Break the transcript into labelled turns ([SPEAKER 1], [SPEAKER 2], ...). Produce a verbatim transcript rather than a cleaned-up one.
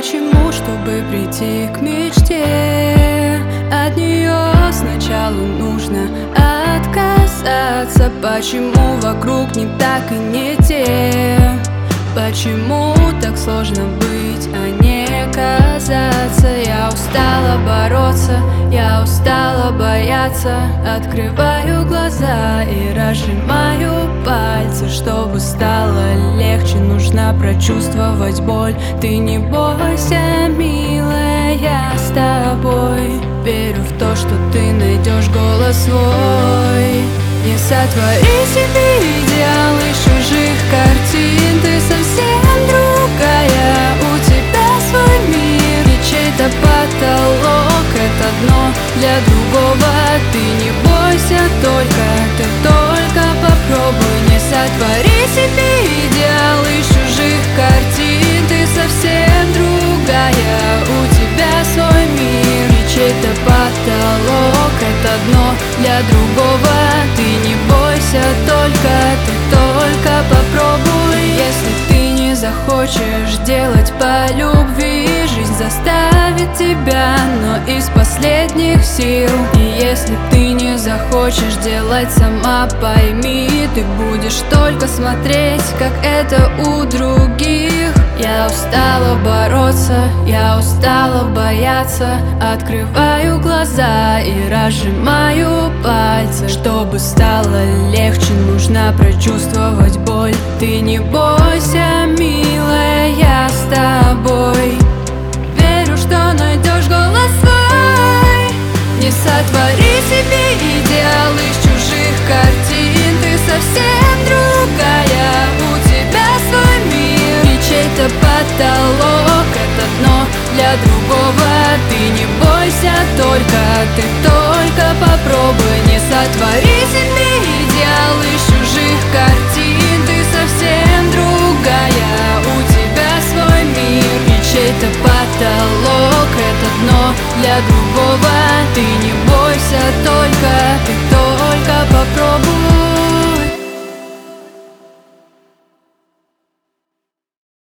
[SPEAKER 1] Почему, чтобы прийти к мечте, от нее сначала нужно отказаться? Почему вокруг не так и не те? Почему так сложно быть, а не казаться? Я устала бороться, я устала бояться. Открываю глаза и разжимаю пальцы. Чтобы стало легче, нужно прочувствовать боль. Ты не бойся, милая, я с тобой. Верю в то, что ты найдешь голос свой. Не сотвори себе идеал из чужих картин. Ты совсем другая, у тебя свой мир и чей-то потолок. Это дно для другого. Ты не бойся, только, ты только попробуй. Не сотвори себе идеал из чужих картин. Ты совсем другая, у тебя свой мир и чей-то потолок. Это дно для другого. Ты не бойся, только, ты только попробуй. Если ты не захочешь делать по любви, жизнь заставит тебя, но из последних сил. И если ты не захочешь делать сама, пойми, ты будешь только смотреть, как это у других. Я устала бороться, я устала бояться. Открываю глаза и разжимаю пальцы. Чтобы стало легче, нужно прочувствовать боль. Ты не бойся, милая, я с тобой. Верю, что найдешь голос свой. Не сотвори себе идеал из чужих картин. Ты совсем другая, у тебя свой мир и чей-то потолок. Это дно для другого. Ты не бойся, только, ты только попробуй. Не сотвори себе идеал из чужих картин. Ты совсем другая, у тебя свой мир и чей-то потолок. Это дно для другого. Ты не бойся, только, ты